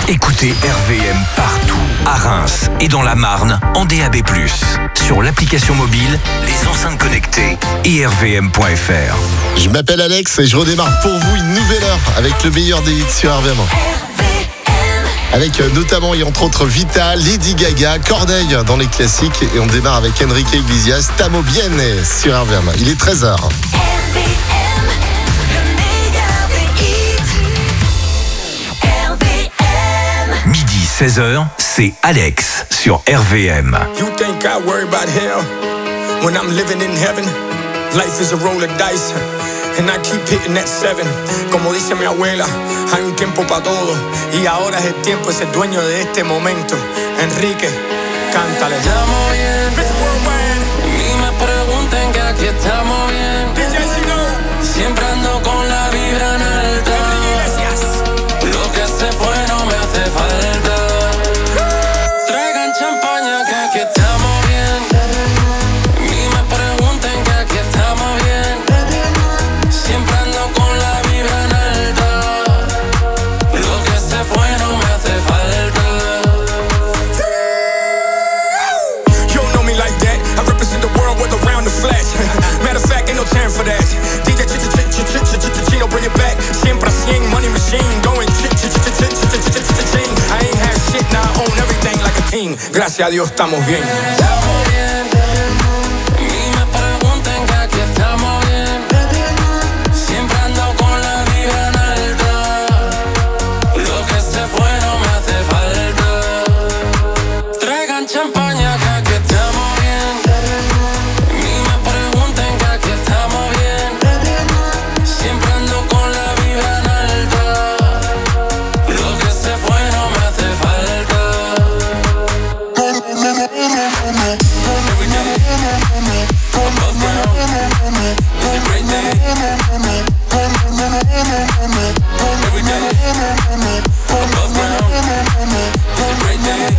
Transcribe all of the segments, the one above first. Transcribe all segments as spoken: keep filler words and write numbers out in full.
Écoutez R V M partout, à Reims et dans la Marne, en D A B plus, sur l'application mobile, les enceintes connectées et R V M point F R. Je m'appelle Alex et je redémarre pour vous une nouvelle heure avec le meilleur des hits sur R V M. Avec notamment et entre autres Vita, Lady Gaga, Corneille dans les classiques. Et on démarre avec Enrique Iglesias, Tamo Bien sur R V M. Il est treize heures. Midi seize heures, c'est Alex sur R V M. You think I worry about hell when I'm living in heaven? Life is a roll of dice and I keep hitting that seven. Como dice mi abuela, hay un tiempo para todo y ahora es el tiempo, es el dueño de este momento. Enrique, cántale. Estamos bien, ni me pregunten que aquí estamos bien. Siempre ando con la vibra en alta. Lo que se fue no me hace falta. Traigan champaña que aquí estamos bien. Ni me pregunten que aquí estamos bien. Siempre ando con la vibra en alta. Lo que se fue no me hace falta. You don't know me like that. I represent the world with around the flash. Matter of fact, ain't no time for that. D J Chino, bring it back. Siempre cien, money machine, going ch-ch-ch-ch-ch-ch-ch-ch-ch-ch-ch-ch. I ain't have shit, now I own everything like a king. Gracias a Dios, estamos bien. Estamos bien. Ni me pregunten que aquí estamos bien. Siempre ando con la vibra en alta. Lo que se fue no me hace falta. Traigan champaña que aquí estamos bien. Ni me pregunten que aquí estamos bien. Siempre ando con la vibra en alta. Lo que se fue no me hace falta. Every day, above ground, it's a great day. Every day, above ground, it's a great day.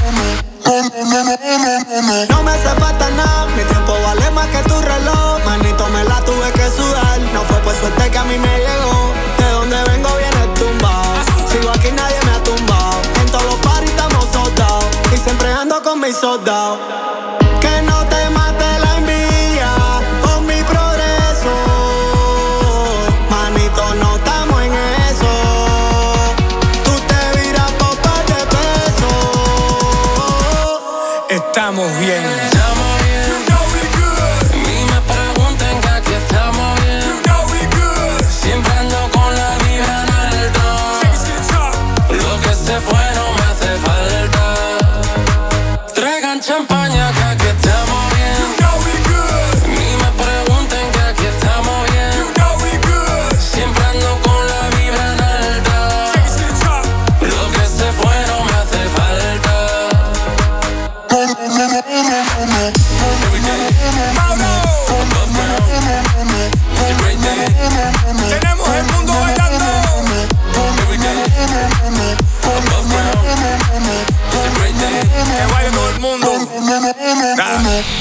No me hace falta nada, mi tiempo vale más que tu reloj. Manito, me la tuve que sudar, no fue por suerte que a mí me llegó. De donde vengo viene tumbado, sigo aquí nadie me ha tumbado. En todos los parties estamos soldados, y siempre ando con mis soldados. Que no te mate la envidia con mi progreso. Manito, no estamos en eso. Tú te viras por par de pesos. Estamos bien. Estamos bien. Ni me pregunten que aquí estamos bien. Siempre ando con la vibra en alta. Lo que se fue no me hace falta. Traigan champaña que aquí estamos bien. Ni me pregunten que aquí estamos bien. Siempre ando con la vibra en alta. Lo que se fue no me hace falta. Every day, above ground, it's a great day. Tenemos el mundo bailando. Every day, above ground, it's a great day. Que baile todo el mundo. Ah.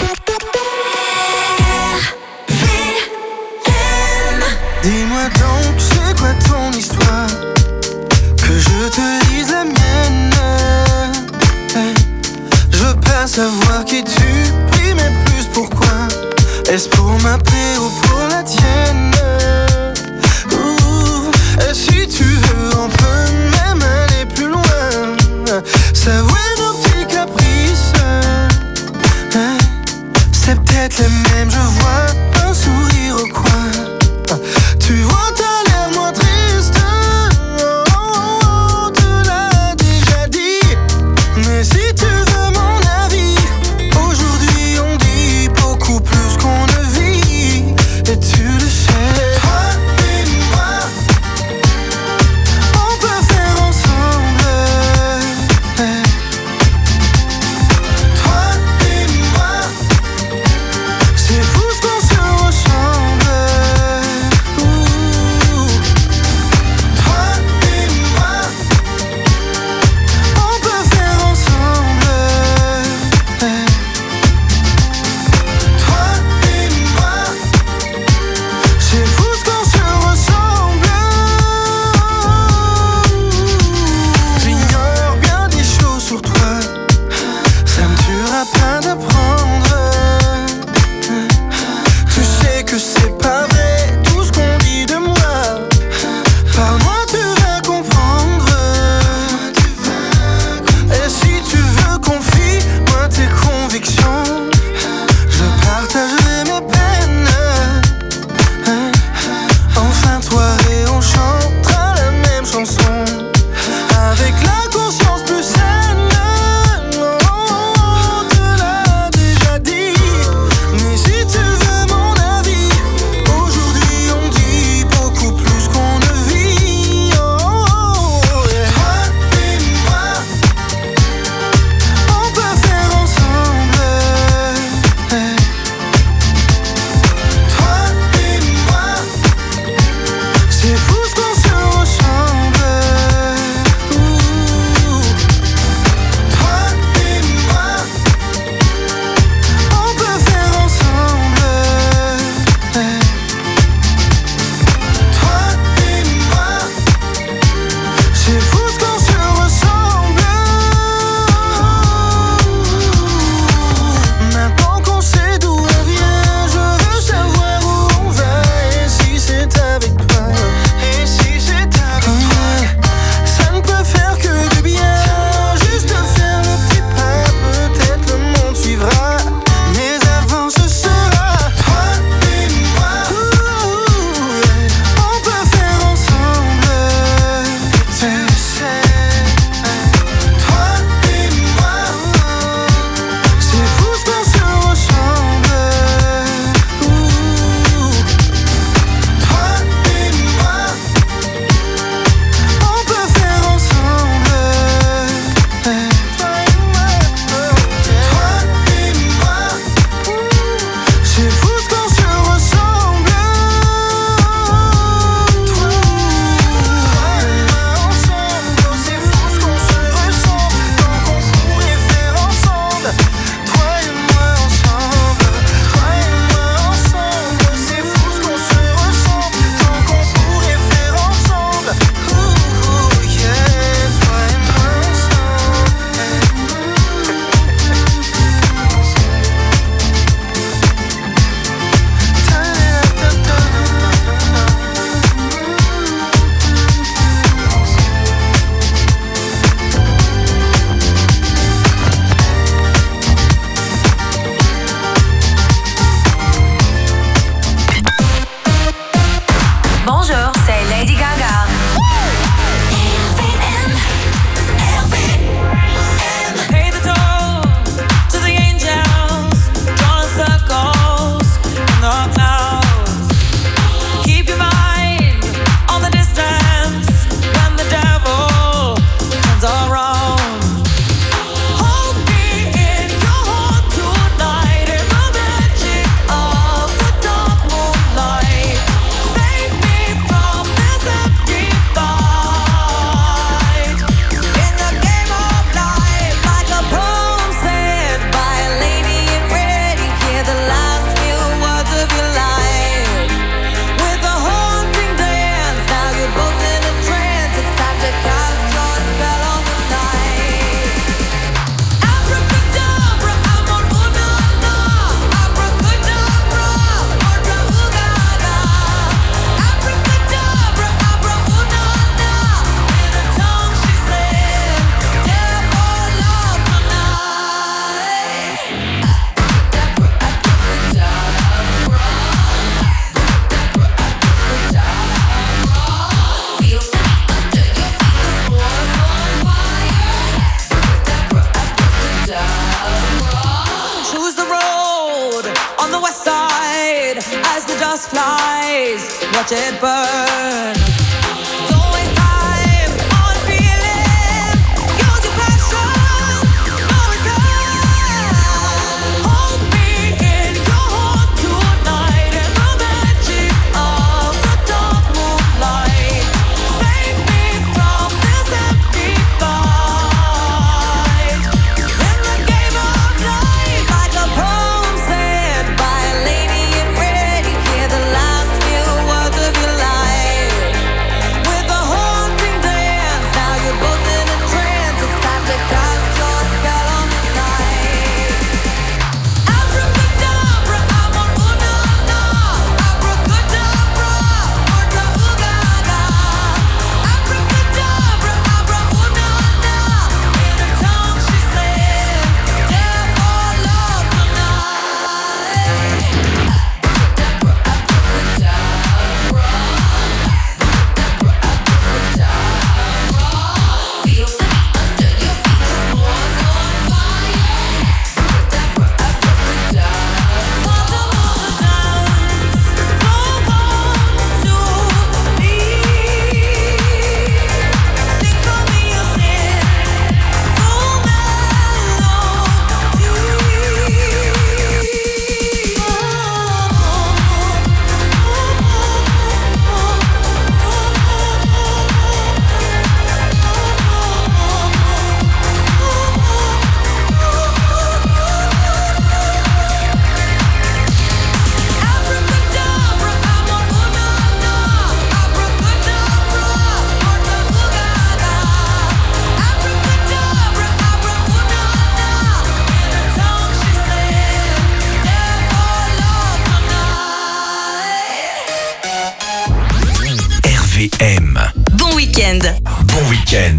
Dis-moi donc, c'est quoi ton histoire? Que je te dise la mienne. Hey. Je veux pas savoir qui tu pries, mais plus pourquoi. Est-ce pour ma paix ou pour la tienne? Ouh. Et si tu veux, on peut même aller plus loin. S'avouer nos petits caprices. Hey. C'est peut-être les mêmes, je vois un sourire au coin. Tu vois, t'as l'air moins triste. Oh, oh, oh, te l'a déjà dit. Mais si tu veux mon avis, aujourd'hui on dit beaucoup plus qu'on ne vit. Et tu watch it burn. Don't waste time on feeling. Use your passion, no return. Hold me in your heart tonight in the magic of the dark moonlight. Save me from this empty fight. In the game of life, like a poem said by a lady in red, you hear the last few words of your life. With a haunting dance, now you're both in a trance. It's time to cast your spell on the night. Abracadabra, I'm on ooh-na-na. Abracadabra, orta ooh-ga-ga. Abracadabra, abra ooh-na-na. In her tongue she said, death or love tonight. Feel the beat under your feet, the floor's on fire. Thought the water dance, don't come to me. Sing for me your sin, full Abracadabra, I'm on ooh-na-na. Abracadabra, orta ooh-ga-ga. Abracadabra, abra ooh-na-na. In her tongue she said, death or love tonight. R V M. Bon week-end. Bon week-end.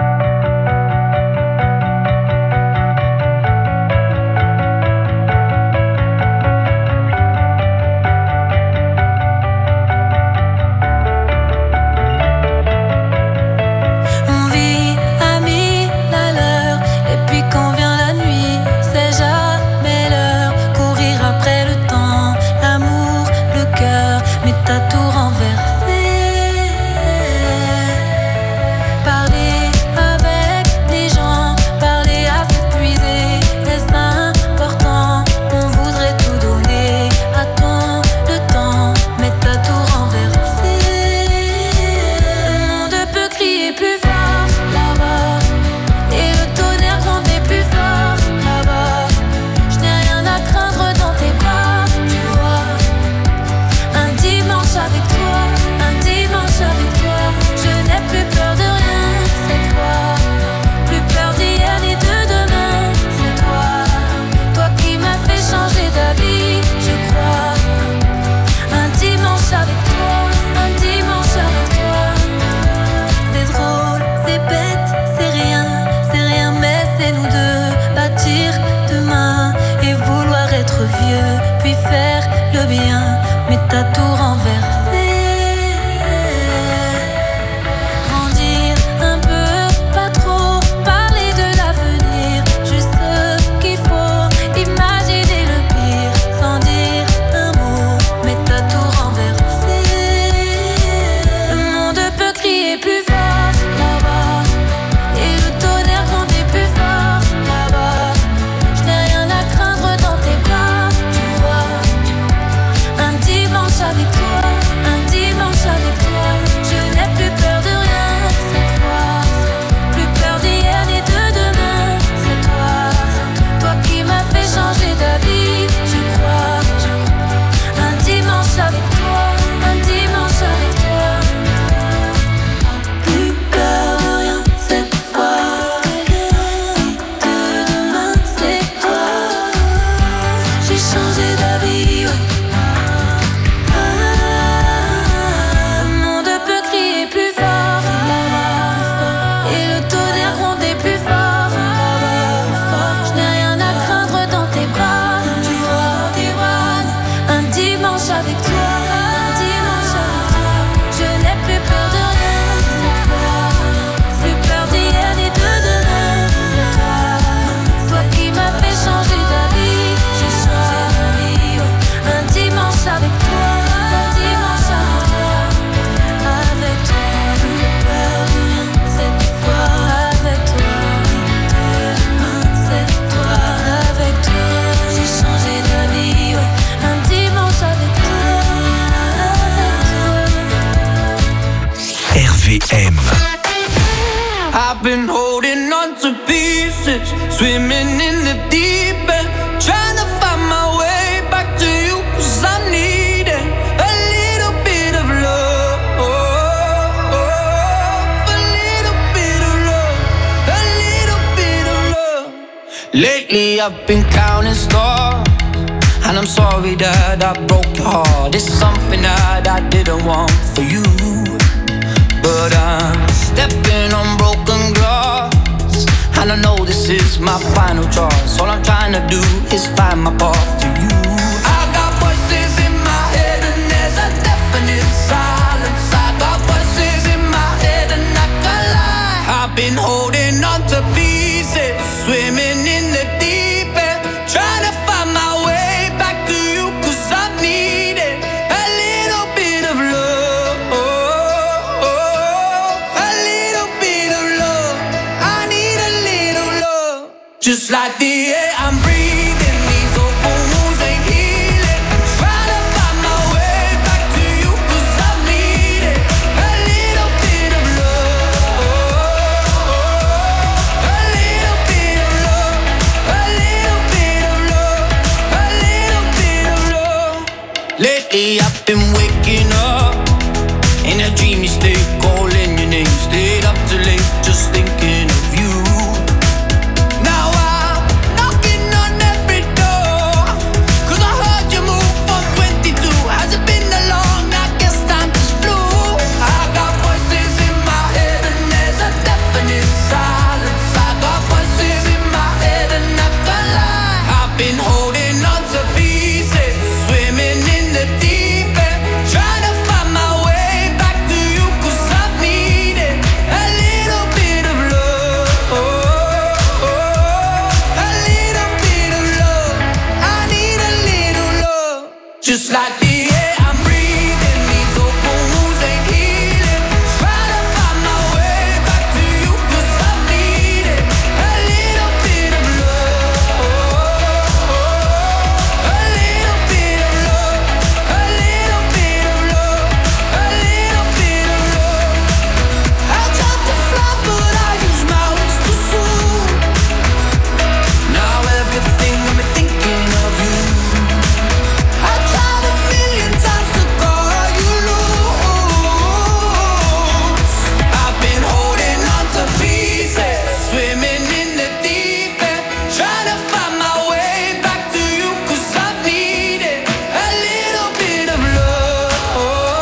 On vit à mille à l'heure, et puis quand vient la nuit, c'est jamais l'heure. Courir après le temps, l'amour, le cœur, mais t'as tout renversé. Parler à V M. I've been holding on to pieces, swimming in the deep end, trying to find my way back to you, 'cause I'm needing a little bit of love, a little bit of love, a little bit of love. Lately I've been counting stars, and I'm sorry that I broke your heart. It's something that I didn't want for you, but I'm stepping on broken glass, and I know this is my final choice. All I'm trying to do is find my path to you. I got voices in my head and there's a definite silence. I got voices in my head and I can't lie. I've been holding on to pieces, swimming in the deep end, trying to find my way back to you, 'cause I need it. A little bit of love, a little bit of love. I need a little love. Just like the air I'm breathing, these open wounds ain't healing. Trying to find my way back to you, 'cause I need it. A little bit of love, a little bit of love, a little bit of love, a little bit of love. Lately I've been waking up in a dreamy state, calling your name, stayed up too late, just thinking of you. Now I'm knocking on every door, 'cause I heard you move from twenty-two. Has it been that long? I guess time just flew. I got voices in my head and there's a definite silence. I got voices in my head and I can't lie. I've been holding on to pieces, swimming in the deep end, trying to find my way back to you, 'cause I need it. A little bit of love, a little bit of love. I need a little love. Just like the air I'm breathing, these open wounds ain't healing. Trying to find my way back to you, 'cause I need it. A little bit of love, a little bit of love, a little bit of love, a little bit of love. I tried to fly but I use my wings too soon. Now everything got me thinking of you. I tried a million times to call you loose. I've been holding on to pieces, swimming in the deep end, trying to find my way back to you, 'cause I need it. A little bit of love,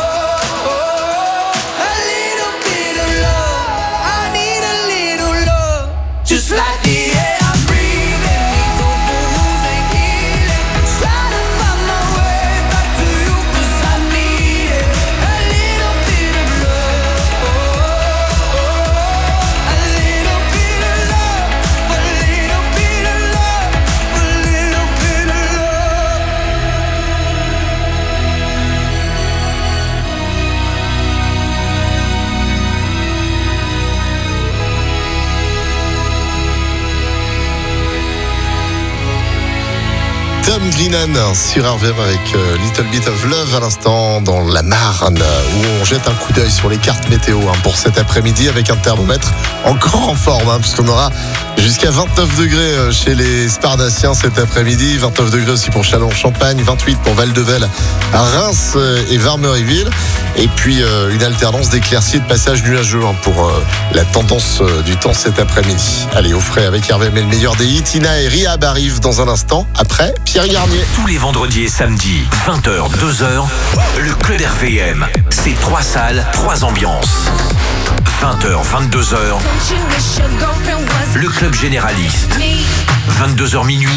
a little bit of love. I need a little love. Just like the air I'm breathing, these open wounds ain't healing. Trying to find my way back to you, 'cause I need it. A little bit of love, a little bit of love, a little bit of love, a little bit of love. Tom Grennan sur R V M avec euh, Little Bit of Love à l'instant dans la Marne, où on jette un coup d'œil sur les cartes météo hein, pour cet après-midi avec un thermomètre encore en forme, hein, puisqu'on aura jusqu'à vingt-neuf degrés chez les Spardaciens cet après-midi, vingt-neuf degrés aussi pour Châlons-Champagne, vingt-huit pour Val-de-Velle, Reims et Varmeuryville, et puis euh, une alternance d'éclaircies et de passages nuageux hein, pour euh, la tendance euh, du temps cet après-midi. Allez, au frais avec R V M et le meilleur des hits. Ina et Rihab arrivent dans un instant, après Pierre Garnier. Tous les vendredis et samedis, vingt heures, deux heures, le Club R V M. C'est trois salles, trois ambiances. vingt heures, vingt-deux heures, le Club Généraliste. vingt-deux heures minuit,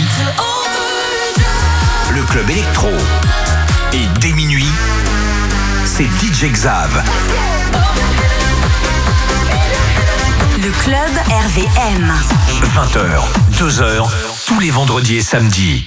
le Club Électro. Et dès minuit, c'est D J Xav. Le Club R V M. vingt heures, deux heures, tous les vendredis et samedis.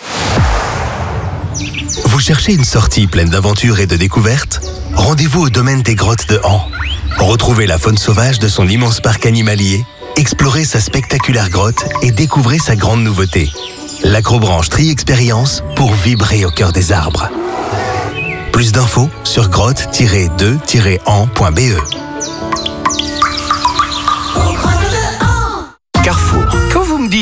Vous cherchez une sortie pleine d'aventures et de découvertes ? Rendez-vous au domaine des grottes de Han. Retrouvez la faune sauvage de son immense parc animalier, explorez sa spectaculaire grotte et découvrez sa grande nouveauté, l'acrobranche Tri-Expérience pour vibrer au cœur des arbres. Plus d'infos sur grotte tiret deux tiret han point b e.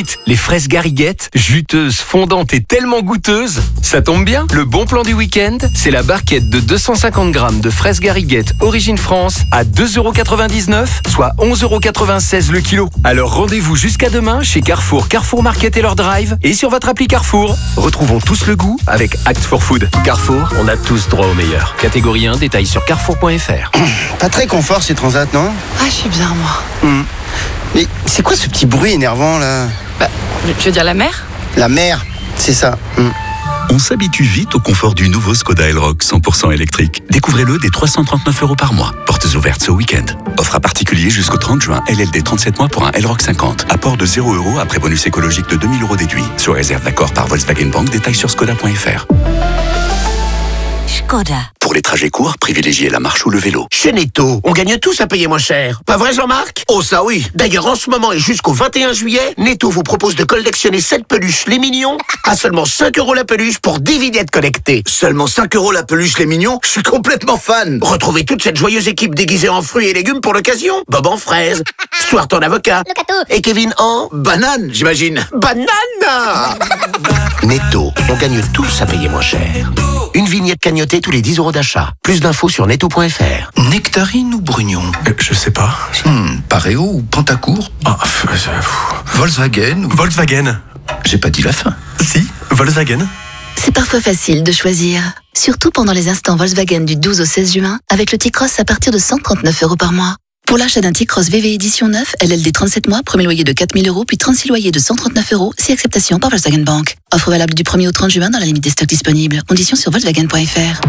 dites, les fraises Garriguette, juteuses, fondantes et tellement goûteuses. Ça tombe bien, le bon plan du week-end, c'est la barquette de deux cent cinquante grammes de fraises Garriguette Origine France à deux euros quatre-vingt-dix-neuf, soit onze euros quatre-vingt-seize le kilo. Alors rendez-vous jusqu'à demain chez Carrefour, Carrefour Market et leur drive et sur votre appli Carrefour. Retrouvons tous le goût avec Act for Food. Carrefour, on a tous droit au meilleur. Catégorie un, détail sur carrefour point f r. Pas très confort ces transats, non? Ah, je suis bien, moi. Hum. Mais c'est quoi ce petit bruit énervant là? Bah, je veux dire la mer? La mer, c'est ça. Hum. On s'habitue vite au confort du nouveau Skoda Elroq cent pour cent électrique. Découvrez-le dès trois cent trente-neuf euros par mois. Portes ouvertes ce week-end. Offre à particulier jusqu'au trente juin. L L D trente-sept mois pour un Elroq cinquante. Apport de zéro euros après bonus écologique de deux mille euros déduit. Sous réserve d'accord par Volkswagen Bank. Détails sur skoda point f r. Skoda. Pour les trajets courts, privilégiez la marche ou le vélo. Chez Netto, on gagne tous à payer moins cher. Pas vrai, Jean-Marc? Oh, ça oui. D'ailleurs, en ce moment et jusqu'au vingt et un juillet, Netto vous propose de collectionner sept peluches Les Mignons à seulement cinq euros la peluche pour dix vignettes connectées. Seulement cinq euros la peluche Les Mignons? Je suis complètement fan. Retrouvez toute cette joyeuse équipe déguisée en fruits et légumes pour l'occasion. Bob en fraise, Stuart en avocat et Kevin en... banane, j'imagine. Banane. Netto, on gagne tous à payer moins cher. Une vignette cagnotée tous les dix euros d'achat. Plus d'infos sur netto point f r. Nectarine ou Brugnon? euh, Je sais pas. Hmm, Pareo ou Pantacourt? Ah, f- euh, Volkswagen ou... Volkswagen. J'ai pas dit la fin. Si, Volkswagen. C'est parfois facile de choisir. Surtout pendant les instants Volkswagen du douze au seize juin, avec le T-Cross à partir de cent trente-neuf euros par mois. Pour l'achat d'un T-Cross V V édition neuf, L L D trente-sept mois, premier loyer de quatre mille euros, puis trente-six loyers de cent trente-neuf euros, si acceptation par Volkswagen Bank. Offre valable du premier au trente juin dans la limite des stocks disponibles. Conditions sur volkswagen point f r.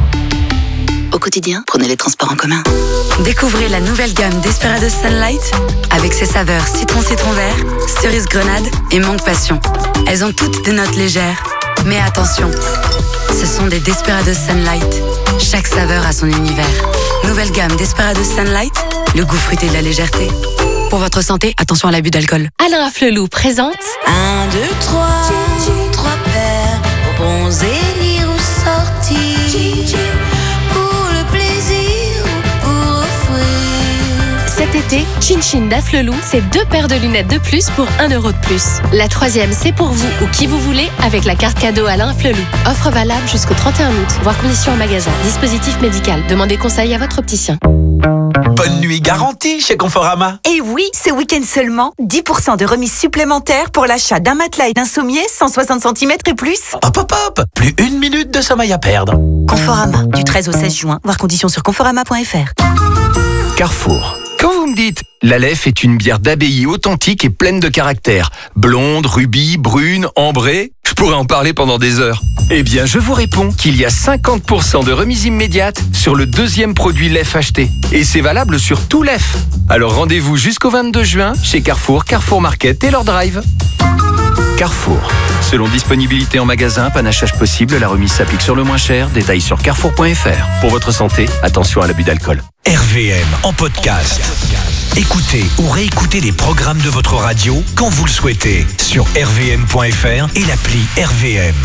Au quotidien, prenez les transports en commun. Découvrez la nouvelle gamme Desperados Sunlight avec ses saveurs citron-citron vert, cerise grenade et mangue passion. Elles ont toutes des notes légères. Mais attention, ce sont des Desperados Sunlight. Chaque saveur a son univers. Nouvelle gamme Desperados Sunlight, le goût fruité de la légèreté. Pour votre santé, attention à l'abus d'alcool. Alain Afflelou présente Un, deux, trois, trois paires aux bons élire ou sortir. Pour le plaisir ou pour offrir. cet été, Chin Chin d'Afflelou, c'est deux paires de lunettes de plus pour un euro de plus. La troisième, c'est pour vous ou qui vous voulez avec la carte cadeau Alain Afflelou. Offre valable jusqu'au trente et un août. Voir conditions en magasin. Dispositif médical. Demandez conseil à votre opticien. Bonne nuit garantie chez Conforama. Et oui, ce week-end seulement, dix pour cent de remise supplémentaire pour l'achat d'un matelas et d'un sommier cent soixante centimètres et plus. Hop hop hop, plus une minute de sommeil à perdre. Conforama, du treize au seize juin. Voir conditions sur conforama point f r. Carrefour. Quand vous me dites « l'Aleph est une bière d'abbaye authentique et pleine de caractère, blonde, rubis, brune, ambrée », je pourrais en parler pendant des heures. Eh bien, je vous réponds qu'il y a cinquante pour cent de remise immédiate sur le deuxième produit Lef acheté. Et c'est valable sur tout Lef. Alors rendez-vous jusqu'au vingt-deux juin chez Carrefour, Carrefour Market et leur drive. Carrefour. Selon disponibilité en magasin, panachage possible, la remise s'applique sur le moins cher. Détails sur carrefour point f r. Pour votre santé, attention à l'abus d'alcool. R V M en podcast. Écoutez ou réécoutez les programmes de votre radio quand vous le souhaitez sur r v m point f r et l'appli R V M.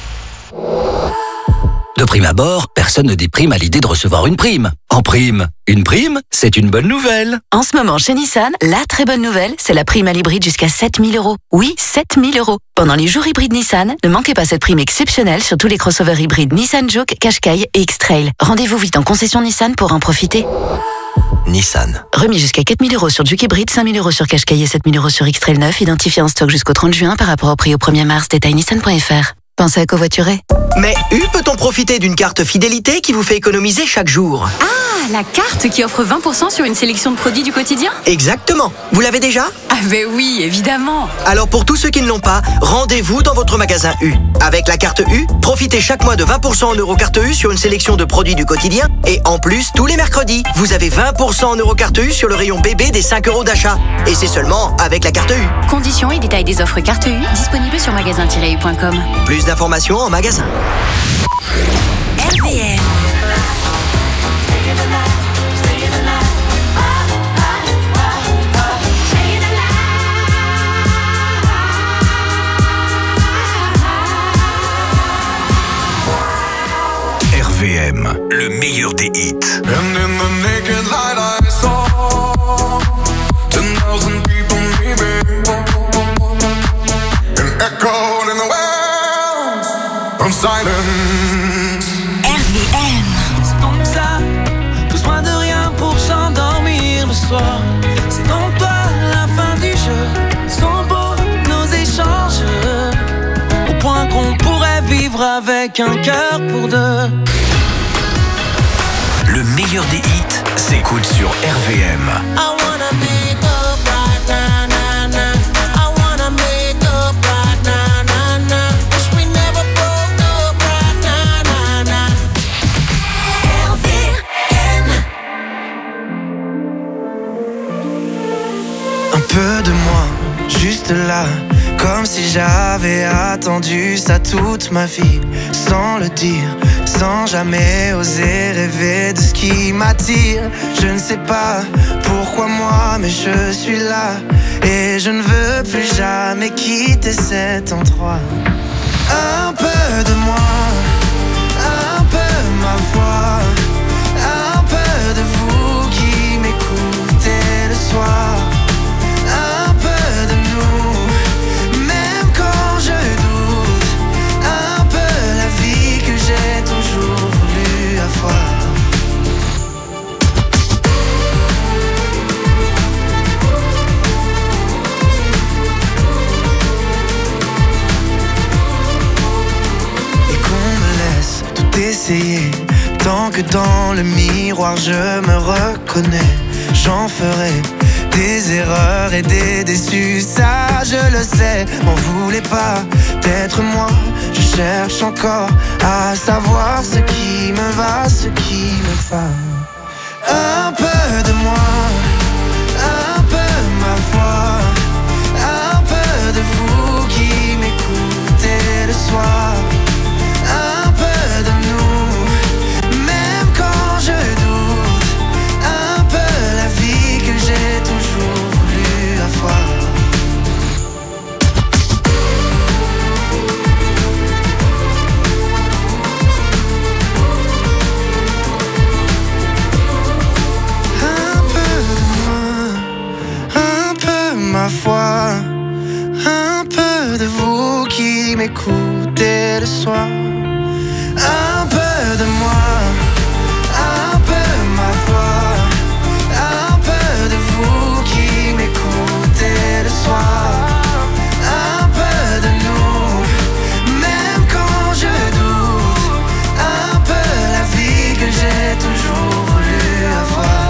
De prime abord, personne ne déprime à l'idée de recevoir une prime. En prime, une prime, c'est une bonne nouvelle. En ce moment, chez Nissan, la très bonne nouvelle, c'est la prime à l'hybride jusqu'à sept mille euros. Oui, sept mille euros. Pendant les jours hybrides Nissan, ne manquez pas cette prime exceptionnelle sur tous les crossovers hybrides Nissan Juke, Qashqai et X-Trail. Rendez-vous vite en concession Nissan pour en profiter. Nissan. Remis jusqu'à quatre mille euros sur Juke hybride, cinq mille euros sur Qashqai et sept mille euros sur X-Trail neuf, identifié en stock jusqu'au trente juin par rapport au prix au premier mars. Détail nissan point f r. Pensez à covoiturer. Mais U peut-on profiter d'une carte fidélité qui vous fait économiser chaque jour? Ah, la carte qui offre vingt pour cent sur une sélection de produits du quotidien? Exactement. Vous l'avez déjà? Ah ben oui, évidemment. Alors pour tous ceux qui ne l'ont pas, rendez-vous dans votre magasin U. Avec la carte U, profitez chaque mois de vingt pour cent en Eurocarte U sur une sélection de produits du quotidien. Et en plus, tous les mercredis, vous avez vingt pour cent en Eurocarte U sur le rayon bébé des cinq euros d'achat. Et c'est seulement avec la carte U. Conditions et détails des offres carte U disponibles sur magasin tiret u point com. Plus d'informations en magasin. R V M. R V M, le meilleur des hits. And in the naked light I saw ten thousand people maybe. silence. R V M. C'est comme ça, besoin de rien pour s'endormir le soir. C'est donc toi la fin du jeu. Sont beaux nos échanges, au point qu'on pourrait vivre avec un cœur pour deux. Le meilleur des hits s'écoute sur R V M. I wanna make up right now, now, now. I wanna make up right now, now, now. Wish we never broke up right now, now, now. R V M. Un peu de moi, juste là, comme si j'avais attendu ça toute ma vie, sans le dire, sans jamais oser rêver de ce qui m'attire. Je ne sais pas pourquoi moi, mais je suis là, et je ne veux plus jamais quitter cet endroit. Un peu de moi, un peu ma voix, un peu de vous qui m'écoutez le soir. Un peu de nous, même quand je doute. Un peu la vie que j'ai toujours voulu avoir. Et qu'on me laisse tout essayer, tant que dans le miroir je me reconnais. J'en ferai des erreurs et des déçus, ça je le sais. M'en voulez pas d'être moi, je cherche encore à savoir ce qui me va, ce qui me va. Un peu de moi, un peu ma voix, un peu de vous qui m'écoutez le soir. Un peu de nous, même quand je doute. Un peu la vie que j'ai toujours voulu avoir. Un peu de moi, un peu ma foi, un peu de vous qui m'écoutez le soir. Un peu de moi, un peu ma voix, un peu de vous qui m'écoutez le soir. Un peu de nous, même quand je doute. Un peu la vie que j'ai toujours voulu avoir.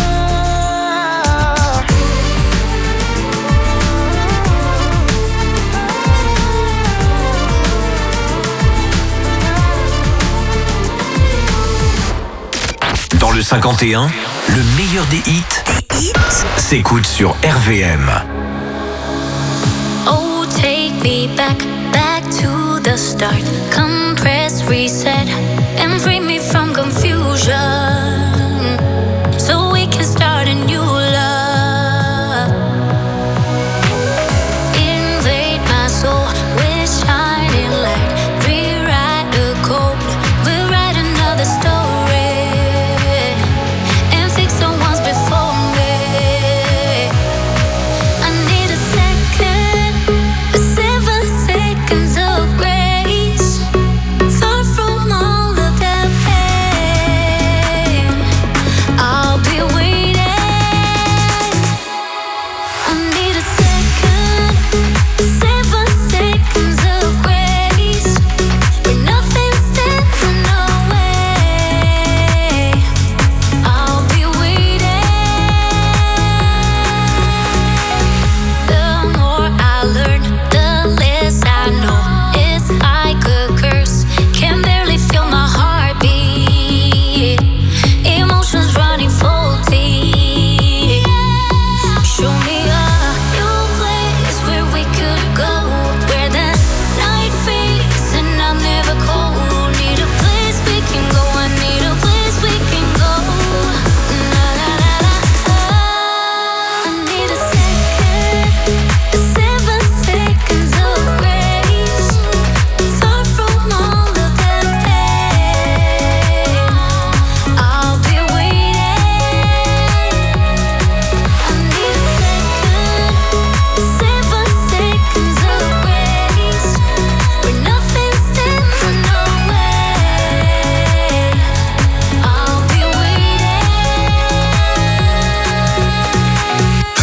Dans le cinquante et un, le meilleur des hits s'écoute sur R V M. Oh, take me back, back to the start. Come press reset and free me from confusion, so we can start a new love. Invade my soul with shining light. Rewrite the code, rewrite another story, and fix the ones before me. I need a second, seven seconds of grace. Far from all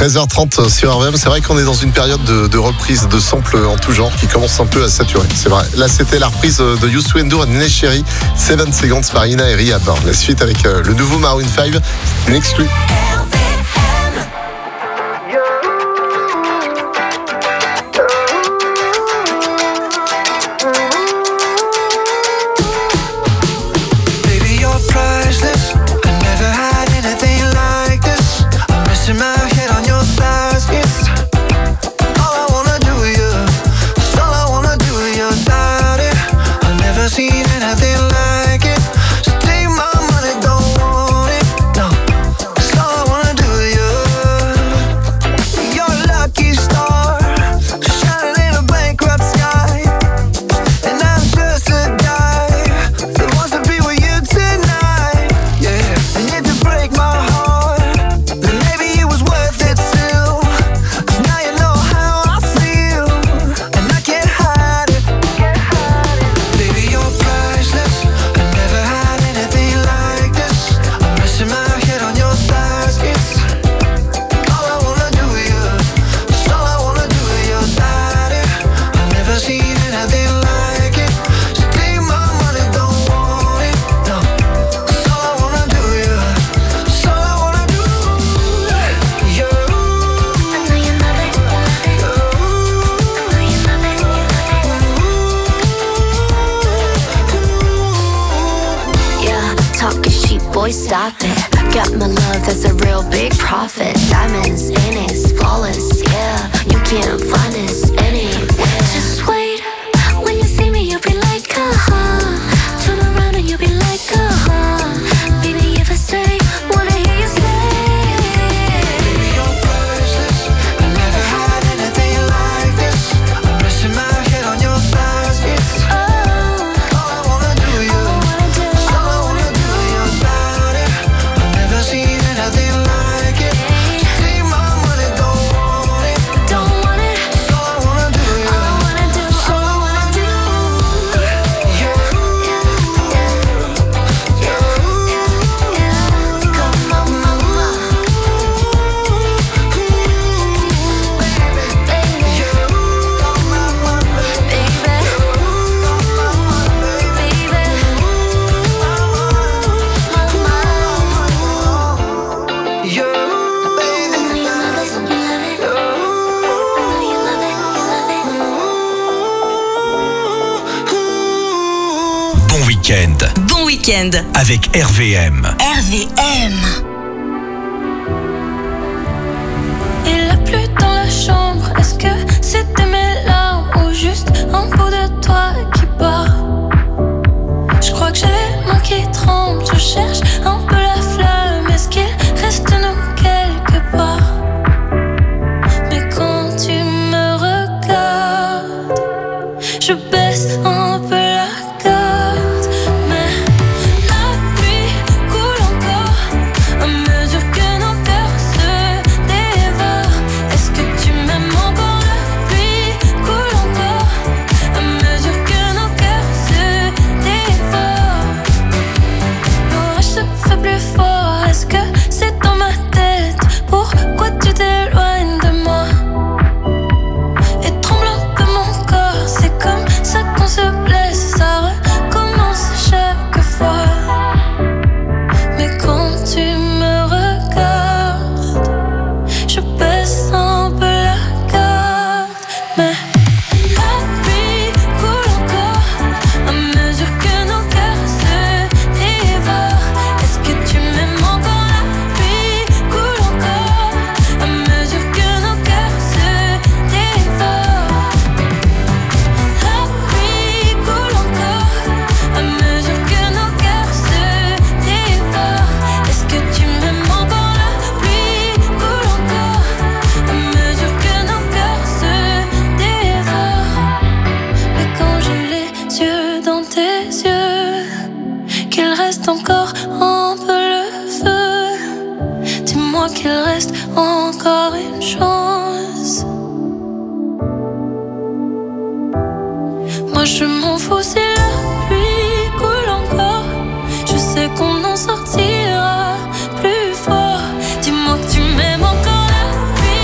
treize heures trente sur R V M. C'est vrai qu'on est dans une période de, de reprise de samples en tout genre qui commence un peu à saturer. C'est vrai. Là, c'était la reprise de Youssou N'Dour et Néné Chéri, Seven Seconds par Ina et Rihab. La suite avec euh, le nouveau Maroon five, une exclue. Stop it. Got my love, that's a real big profit. Diamonds in it, flawless, yeah. You can't find us anywhere. Just wait, when you see me, you'll be like, uh-huh. Turn around and you'll be like, uh-huh. Baby, if I stay, wanna hear you say. Baby, you're priceless. I never had anything like this. I'm resting my head on your thighs. It's oh, all I wanna do, you. All I wanna do, you. Seen anything like it. Take my money, don't want it. Don't want it. So I wanna do it. All I wanna do. So I wanna do. Yeah, yeah, yeah, yeah. Come on, mama. Baby, baby, yeah. Come on, mama, baby, baby, Bon week-end. Bon week-end. Avec R V M. R V M. Il a plu dans la chambre. Est-ce que c'était mes larmes ou juste un bout de toi qui part? Je crois que j'ai les mains qui tremblent. Je cherche un peu la flamme. Est-ce qu'il reste nous quelque part? Mais quand tu me regardes, je baisse un peu la garde. Mais la pluie coule encore à mesure que nos cœurs se dévorent. Est-ce que tu m'aimes encore? La pluie coule encore à mesure que nos cœurs se dévorent. L'orage se fait plus fort. Est-ce que c'est dans ma tête? Pourquoi tu t'éloignes de moi? Et tremble un peu mon corps. C'est comme ça qu'on se blesse. Ça recommence chaque fois. Mais quand tu me regardes, je baisse un peu la garde. Mais la pluie coule encore à mesure que nos cœurs se dévorent. Est-ce que tu m'aimes encore? La pluie coule encore à mesure que nos cœurs se dévorent. La pluie coule encore à mesure que nos cœurs se dévorent. Est-ce que tu m'aimes encore? La pluie coule encore à mesure que nos cœurs se dévorent. Mais quand j'ai les yeux dans tes yeux, qu'il reste encore un peu le feu, dis-moi qu'il reste encore une chance. Moi je m'en fous si la pluie coule encore. Je sais qu'on en sortira plus fort. Dis-moi que tu m'aimes encore. La pluie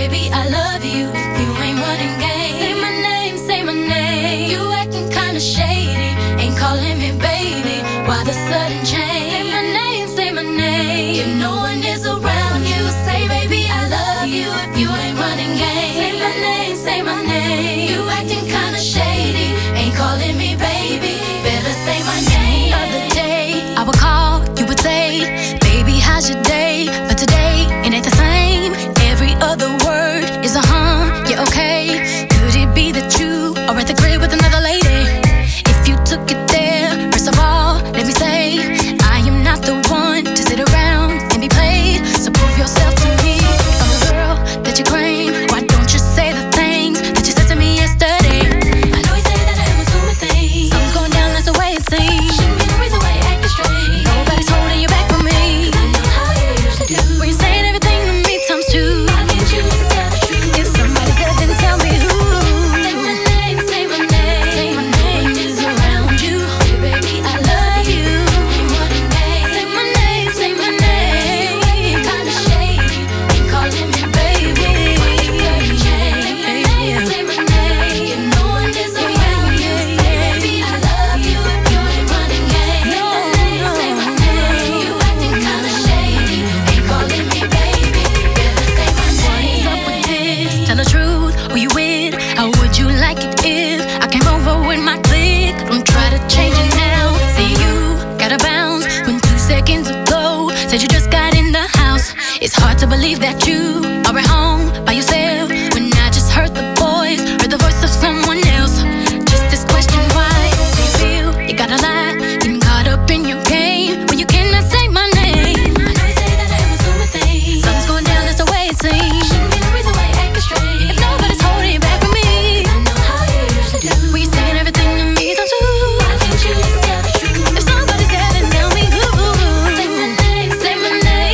baby, I love you. You ain't running game. Say my name, say my name. You acting kinda shady, ain't calling me baby. Why the sudden change? Say my name, say my name. If no one is around you, say baby, I love you. If you ain't running game. Say my name, say my name. You acting kinda shady, ain't calling me baby. Better say my name. The other day, I would call, you would say, baby, how's your day? But today, it ain't the same. Every other word is a huh, yeah, okay. Could it be that you are at the crib with another lady? If you took it there, first of all, let me say, I am not the one to sit around and be played. So prove yourself to me. I'm the girl that you claim. Why don't you say the things that you said to me yesterday? I know you say that I was doing things. Something's going down, that's the way it seems. Shouldn't be the reason why you're acting strange. Nobody's holding you back from me. 'Cause I know how you usually do. When you're saying everything to me times two. Why can't you just tell the truth? If somebody's dead, then tell me who. Say my name, say my name. Say my name is around you. Say baby, I love you. Ain't running game. Say my name, say my name. You acting kinda shady, ain't calling me baby. Why you sudden change? Say my name, say my name. If no one is around you, say baby, I love you. If you ain't running game. Say my name, say my name. You acting kinda shady, ain't calling me baby. Better say my name. What's up with this? Tell the truth, who you with? How would you like it if I came over with my clique? Don't try to change it now. See you gotta bounce when two seconds ago said you just got in the house. It's hard to believe that you are at home by yourself when I just heard the voice, heard the voice of someone else. Just this question, why do you feel you gotta lie? Getting caught up in your game when you cannot say my name. I know you say that I was doing things. Something's going down, that's the way it seems. Shouldn't be the reason why you're acting strange. If nobody's holding you back from me, 'cause I know how you usually do. When you're saying everything to me, don't you? Why can't you just tell the truth? If somebody's dead, then tell me who. Say my name, say my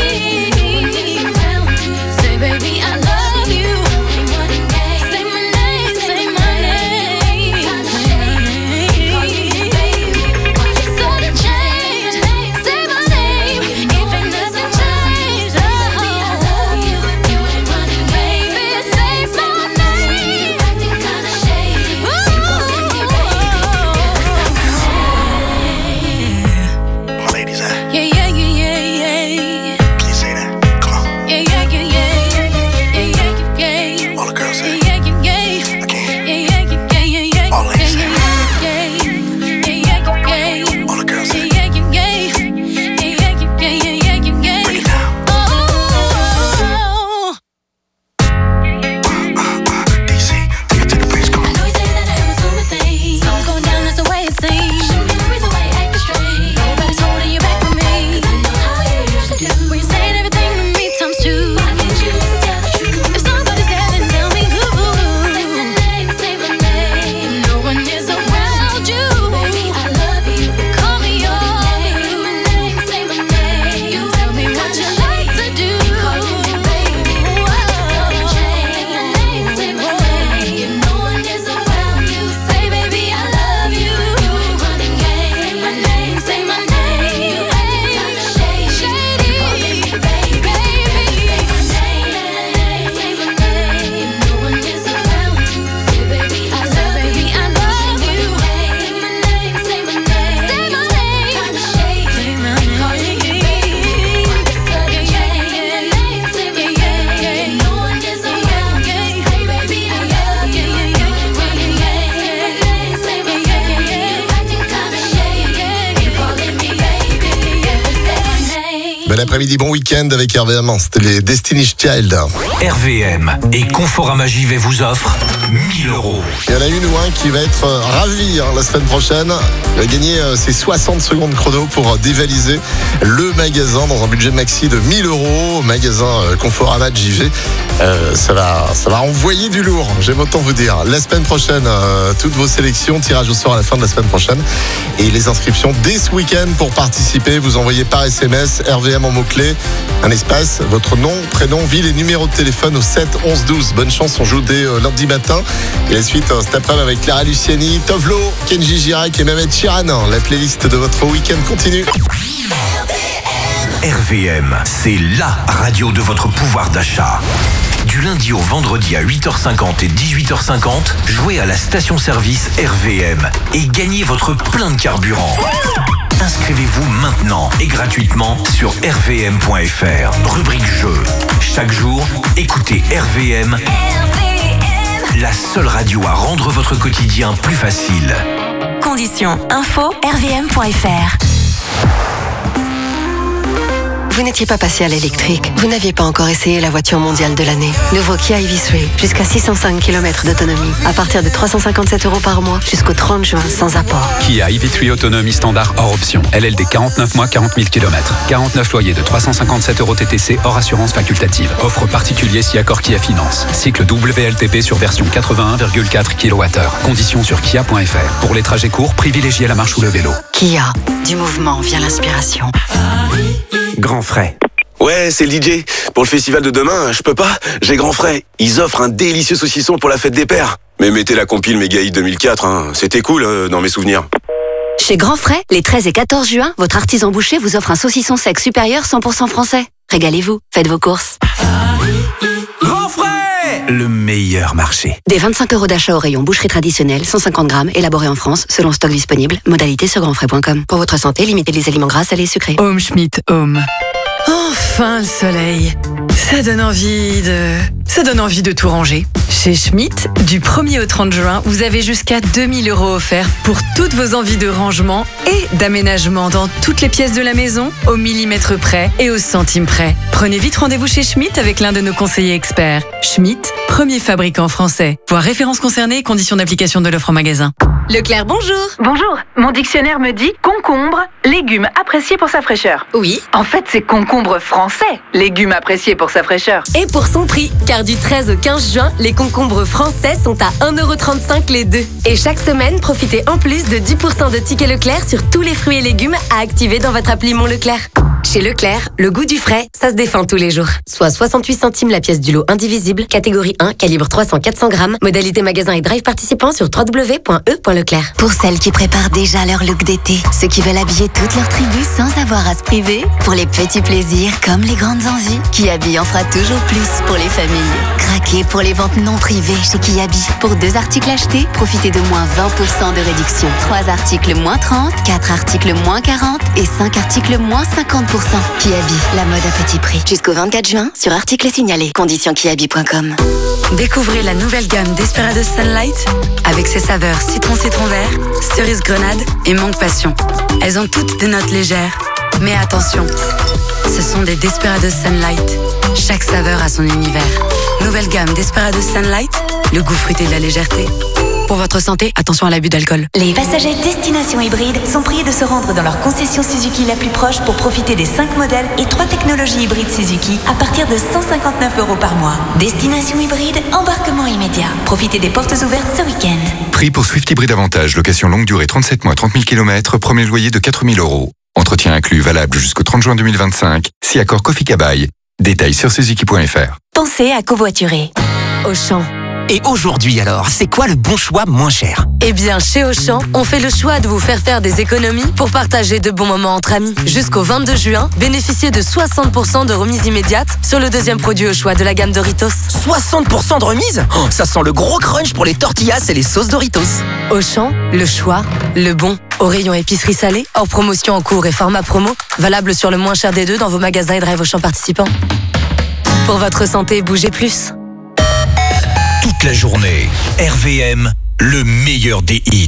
name. Say baby, I love you. Ain't running game. Say my name, say my name. Kinda shady, calling me baby. Why you sudden change? Say my name. If it doesn't change, baby, I love you. You ain't running game. Baby, say my name. Acting kinda shady, calling me baby. My ladies, uh, Yeah, yeah, yeah, yeah, yeah. can you say that? Come on. Yeah, yeah, yeah, yeah. Yeah, yeah, yeah, yeah. All the girls say Yeah, yeah, yeah, yeah. I can't. Yeah, yeah, yeah, yeah, yeah, yeah. All ladies say Yeah, yeah, yeah, yeah, yeah. All the girls say Yeah, yeah, yeah, yeah. Yeah, yeah, yeah, yeah, yeah, yeah, yeah. Break it down. Oh. D C, take it to the bridge, come I on. know you say that I was doing things. Something's going down, that's the way it seems. Shouldn't be the reason why you're acting strange. Nobody's holding you back from me. 'Cause I know how you usually do. When you're saying everything to me times two. Why can't you just tell the truth? If somebody's dead, then tell me who. Say my name, say my name. If no one is around you, baby, I love you. Call me yours. Say my name, say my name. You tell me what you like to do. Calling me baby. Why you sudden change? Say my name, say my name. If no one is around you, say baby, I love you. You ain't running game. Say my name, say my name. You acting kinda shady, calling me baby. Say my name, say my name. If no one is around you, say baby, I love you. I love you. Say my name, say my name. Say my name. Kinda shady, calling me baby. Why the sudden change? Say my name, say my name. If no one is around you, say baby, I love you. You ain't running game. Say my name, say my name. You acting kinda shady, calling me baby. Say my name. Bon après-midi, bon week-end avec R V M. C'était les Destiny's Child. R V M et Conforama J V vous offrent mille euros. Il y en a une ou un qui va être euh, ravi hein, la semaine prochaine. Il va gagner euh, ses soixante secondes chrono pour euh, dévaliser le magasin dans un budget maxi de mille euros. Magasin euh, Conforama J V. Euh, ça va, ça va envoyer du lourd, j'aime autant vous dire. La semaine prochaine, euh, toutes vos sélections, tirage au sort à la fin de la semaine prochaine. Et les inscriptions dès ce week-end pour participer. Vous envoyez par S M S R V M en mots-clés, un espace, votre nom, prénom, ville et numéro de téléphone au sept onze douze. Bonne chance, on joue dès euh, lundi matin. Et la suite euh, cet après-midi avec Clara Luciani, Tovlo, Kenji Girac et Mehmet Chiran. La playlist de votre week-end continue. R V M, c'est la radio de votre pouvoir d'achat. Du Du lundi au vendredi à huit heures cinquante et dix-huit heures cinquante, jouez à la station-service R V M et gagnez votre plein de carburant. Inscrivez-vous maintenant et gratuitement sur r v m point f r. Rubrique jeu. Chaque jour, écoutez R V M, la seule radio à rendre votre quotidien plus facile. Conditions info r v m point f r. Vous n'étiez pas passé à l'électrique. Vous n'aviez pas encore essayé la voiture mondiale de l'année. Nouveau Kia E V trois, jusqu'à six cent cinq kilomètres d'autonomie. À partir de trois cent cinquante-sept euros par mois, jusqu'au trente juin, sans apport. Kia E V trois autonomie standard hors option. L L D quarante-neuf mois, quarante mille kilomètres. quarante-neuf loyers de trois cent cinquante-sept euros T T C hors assurance facultative. Offre particulier si accord Kia Finance. Cycle W L T P sur version quatre-vingt-un virgule quatre kilowattheures. Conditions sur kia point f r. Pour les trajets courts, privilégiez la marche ou le vélo. Kia, du mouvement vient l'inspiration. Grand frais. Ouais, c'est le D J. Pour le festival de demain, je peux pas. J'ai grand frais. Ils offrent un délicieux saucisson pour la fête des pères. Mais mettez la compile Méga Hit deux mille quatre, hein. C'était cool euh, dans mes souvenirs. Chez Grand Frais, les treize et quatorze juin, votre artisan boucher vous offre un saucisson sec supérieur cent pour cent français. Régalez-vous, faites vos courses. Grand frais, le meilleur marché. Des vingt-cinq euros d'achat au rayon boucherie traditionnelle, cent cinquante grammes, élaboré en France, selon stock disponible. Modalité sur grand frais point com. Pour votre santé, limitez les aliments gras, salés et sucrés. Home Schmidt Home. Enfin le soleil. Ça donne envie de... Ça donne envie de tout ranger. Chez Schmidt, du premier au trente juin, vous avez jusqu'à deux mille euros offerts pour toutes vos envies de rangement et d'aménagement dans toutes les pièces de la maison, au millimètre près et au centime près. Prenez vite rendez-vous chez Schmidt avec l'un de nos conseillers experts. Schmidt, premier fabricant français. Voir références concernées et conditions d'application de l'offre en magasin. Leclerc, bonjour. Bonjour. Mon dictionnaire me dit concombre, légume apprécié pour sa fraîcheur. Oui. En fait, c'est concombre français, légume apprécié pour sa fraîcheur. Et pour son prix, car du treize au quinze juin, les concombres français sont à un euro trente-cinq les deux. Et chaque semaine, profitez en plus de dix pour cent de tickets Leclerc sur tous les fruits et légumes à activer dans votre appli Mon Leclerc. Chez Leclerc, le goût du frais, ça se défend tous les jours. Soit soixante-huit centimes la pièce du lot indivisible, catégorie un, calibre trois cents à quatre cents grammes, modalité magasin et drive participant sur w w w point e point leclerc. Pour celles qui préparent déjà leur look d'été, ceux qui veulent habiller toute leur tribu sans avoir à se priver, pour les petits plaisirs comme les grandes envies, Kiabi en fera toujours plus pour les familles. Craquez pour les ventes non privées chez Kiabi. Pour deux articles achetés, profitez de moins vingt pour cent de réduction. Trois articles moins trente, quatre articles moins quarante et cinq articles moins cinquante pour cent. Kiabi, la mode à petit prix. Jusqu'au vingt-quatre juin, sur articles signalés. Conditions kiabi point com. Découvrez la nouvelle gamme Desperados Sunlight avec ses saveurs citron citron vert, cerise grenade et mangue passion. Elles ont toutes des notes légères. Mais attention, ce sont des Desperados Sunlight. Chaque saveur a son univers. Nouvelle gamme Desperados Sunlight, le goût fruité de la légèreté. Pour votre santé, attention à l'abus d'alcool. Les passagers destination hybride sont priés de se rendre dans leur concession Suzuki la plus proche pour profiter des cinq modèles et trois technologies hybrides Suzuki à partir de cent cinquante-neuf euros par mois. Destination hybride, embarquement immédiat. Profitez des portes ouvertes ce week-end. Prix pour Swift Hybride Avantage, location longue durée trente-sept mois, trente mille kilomètres, premier loyer de quatre mille euros. Entretien inclus valable jusqu'au trente juin deux mille vingt-cinq, si accord Kofi Kabaï. Détails sur suzuki point f r. Pensez à covoiturer. Auchan. Et aujourd'hui alors, c'est quoi le bon choix moins cher? Eh bien, chez Auchan, on fait le choix de vous faire faire des économies pour partager de bons moments entre amis. Jusqu'au vingt-deux juin, bénéficiez de soixante pour cent de remise immédiate sur le deuxième produit au choix de la gamme Doritos. soixante pour cent de remise? Oh, ça sent le gros crunch pour les tortillas et les sauces Doritos. Auchan, le choix, le bon. Au rayon épicerie salée, hors promotion en cours et format promo, valable sur le moins cher des deux dans vos magasins et drive Auchan participants. Pour votre santé, bougez plus. Toute la journée, R V M, le meilleur des hits.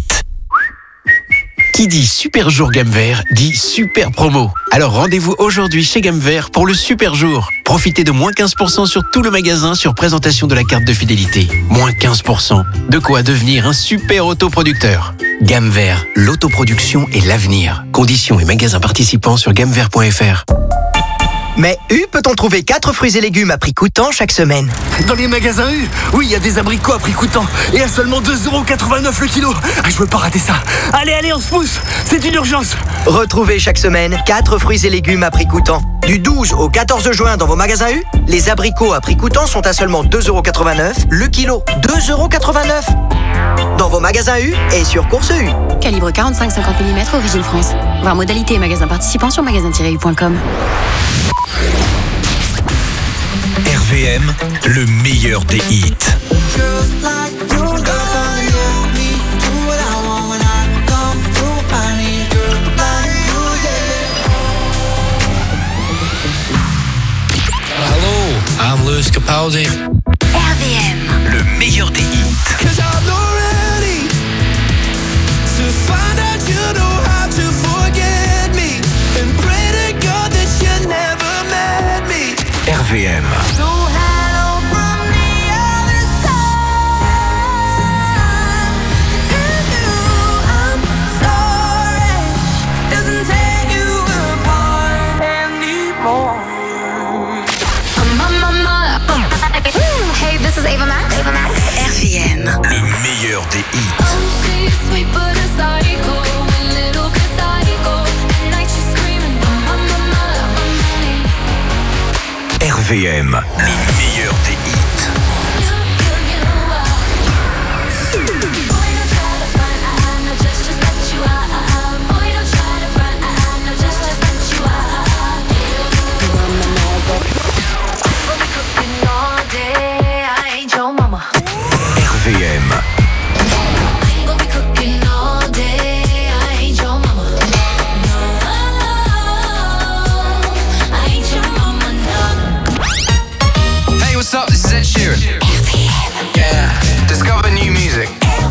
Qui dit super jour gamme vert dit super promo. Alors rendez-vous aujourd'hui chez Gamme Vert pour le super jour. Profitez de moins quinze pour cent sur tout le magasin sur présentation de la carte de fidélité. Moins quinze pour cent. De quoi devenir un super autoproducteur. Gamme Vert, l'autoproduction et l'avenir. Conditions et magasins participants sur gamme vert point f r. Mais U peut-on trouver quatre fruits et légumes à prix coûtant chaque semaine? Dans les magasins U, oui, il y a des abricots à prix coûtant et à seulement deux euros quatre-vingt-neuf le kilo. Ah, je veux pas rater ça. Allez, allez, on se pousse, c'est une urgence. Retrouvez chaque semaine quatre fruits et légumes à prix coûtant. Du douze au quatorze juin dans vos magasins U, les abricots à prix coûtant sont à seulement deux euros quatre-vingt-neuf le kilo. deux euros quatre-vingt-neuf dans vos magasins U et sur Course U. Calibre quarante-cinq cinquante millimètres, origine France. Voir modalité et magasins participants sur magasin tiret u point com. R V V M, le meilleur des hits. Hello, I'm Lewis Capaldi. R V M, le meilleur des hits. R V M. Hey, this is Ava Max. Ava Max. R V M, le meilleur des hits. R V M, le meilleur des hits. R V M. Hey, what's up? This is Ed Sheeran. Yeah, discover new music.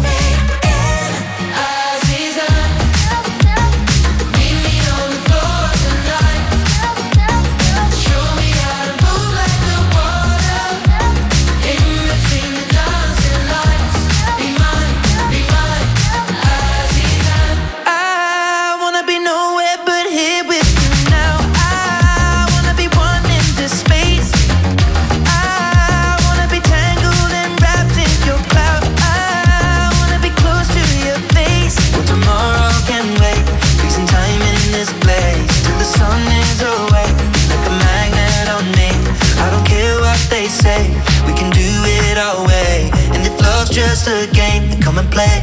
Just a game, then come and play.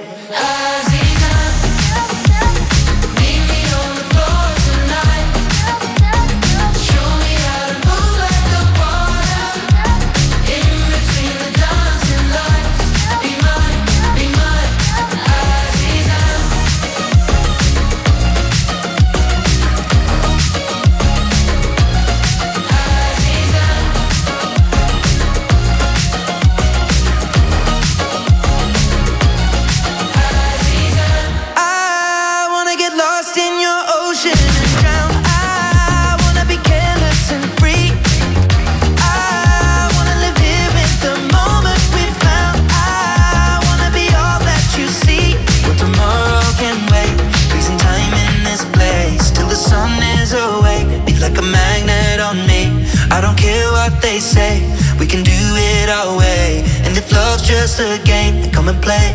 They say we can do it our way, and if love's just a game, then come and play.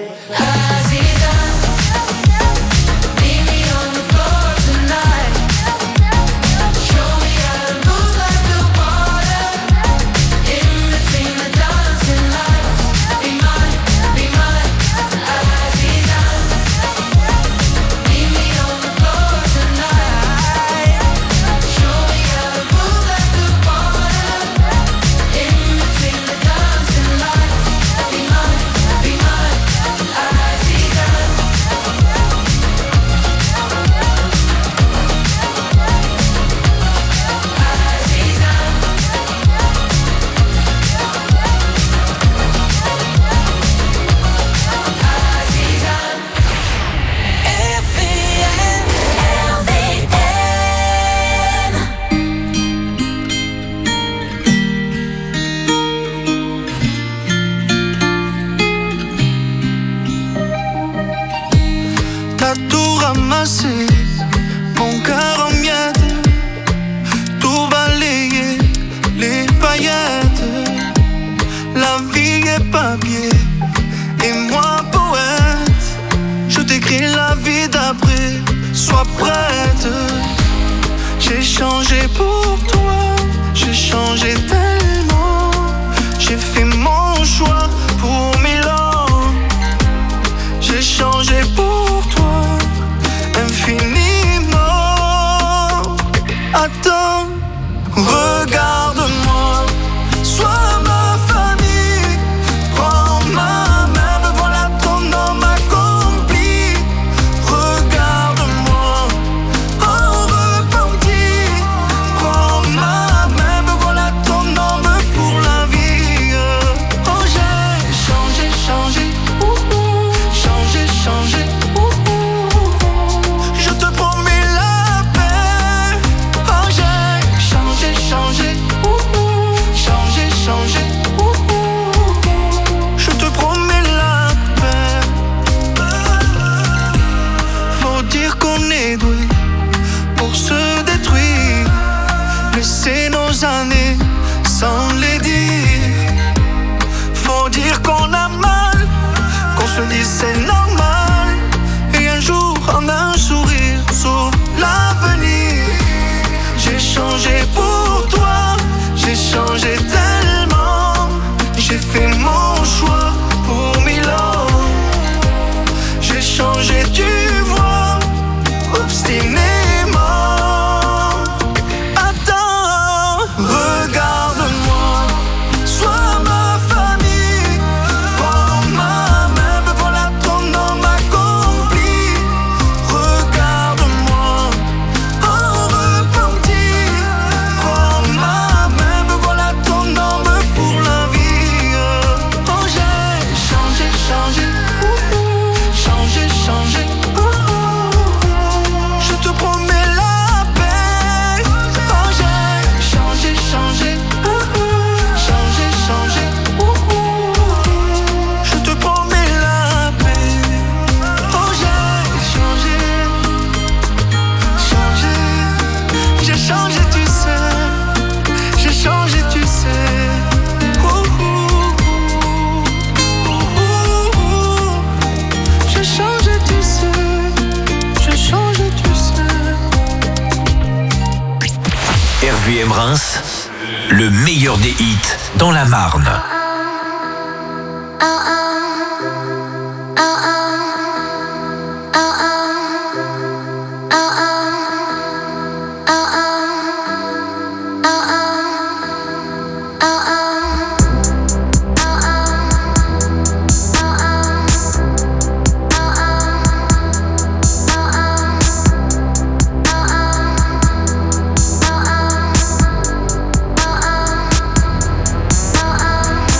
Mon cœur en miettes, tout balayé, les paillettes. La vie est papier et moi poète. Je t'écris la vie d'après, sois prête. J'ai changé pour toi, j'ai changé tellement. J'ai fait mon choix pour mille ans. J'ai changé pour toi infiniment. Attends, regarde-moi, je dis c'est normal. Et un jour en un sourire s'ouvre l'avenir. J'ai changé pour toi, j'ai changé tellement. J'ai fait mon choix pour Milan. J'ai changé, tu vois, obstinément. Attends, regarde-moi, sois ma famille. Prends ma main, me voilà ton homme accompli. Regarde-moi, en repentir. Prends ma main, me voilà ton homme pour la vie. Oh, j'ai changé, changé, changé, changé. Je te promets la paix. Oh, j'ai changé, changé, changé, changé. Je te promets la paix. Oh, j'ai changé, changé. J'ai changé, tu sais. J'ai changé, tu sais. Ouh, ouh, ouh. J'ai changé, tu sais. J'ai changé, tu sais. R V M Reims, le meilleur des hits dans la Marne. Uh-uh.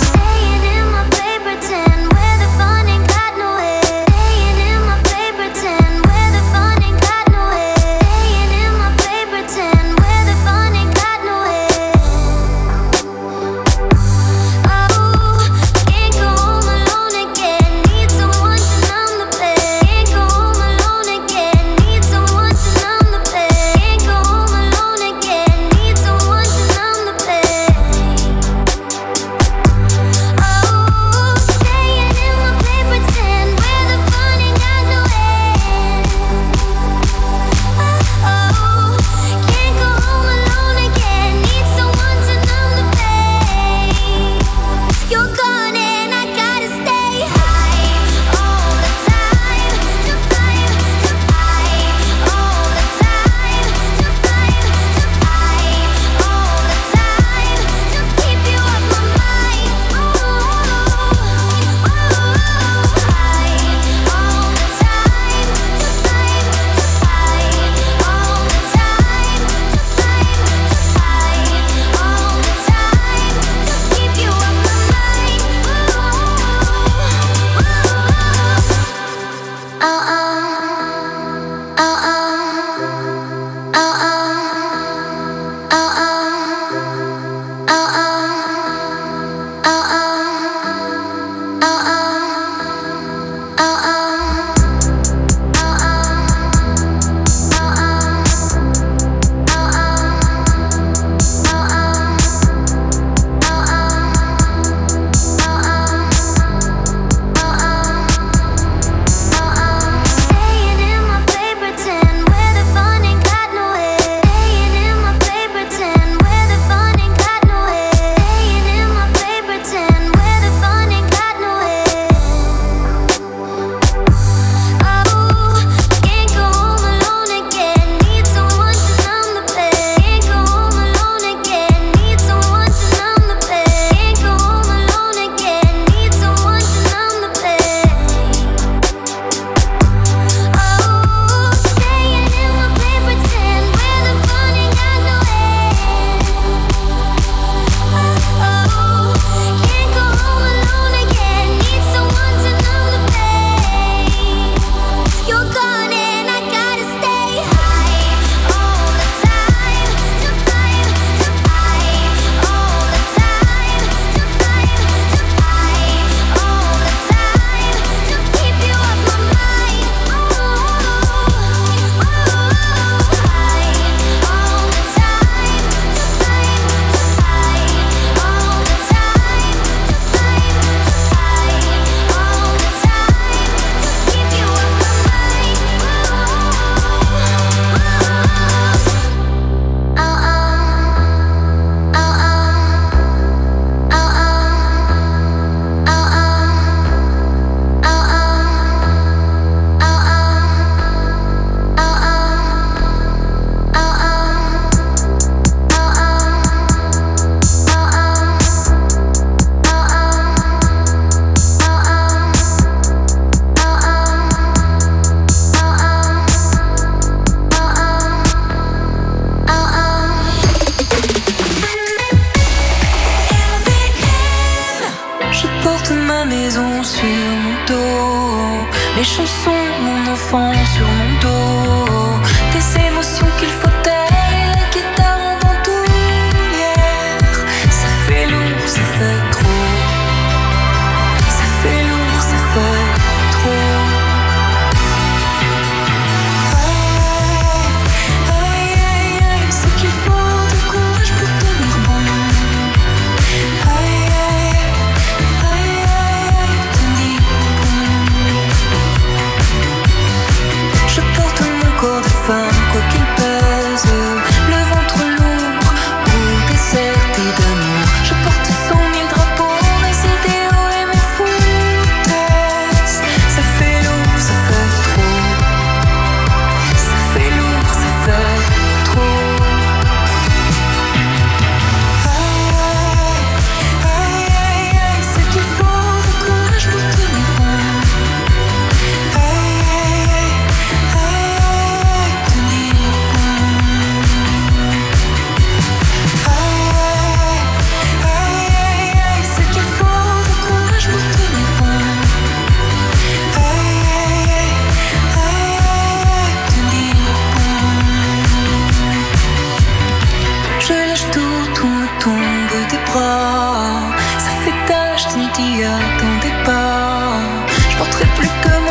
maison sur mon dos, les chansons, mon enfant sur mon dos, des émotions qu'il faut taire et la guitare en bandoulière. Ça fait lourd, ça fait trop. Ça fait lourd, ça fait trop. Quoi qu'il pèse, le ventre lourd ou déserté d'amour, je porte cent mille drapeaux, mes idéaux et mes foutaises. Ça fait lourd, ça fait trop. Ça fait lourd, ça fait trop. Aïe, aïe, aïe, aïe, c'est qu'il faut du courage pour tenir bon. Aïe, aïe, aïe. Je lâche tout, tout me tombe des bras. Ça fait tâche, tu ne t'y attendais pas. Je porterai plus que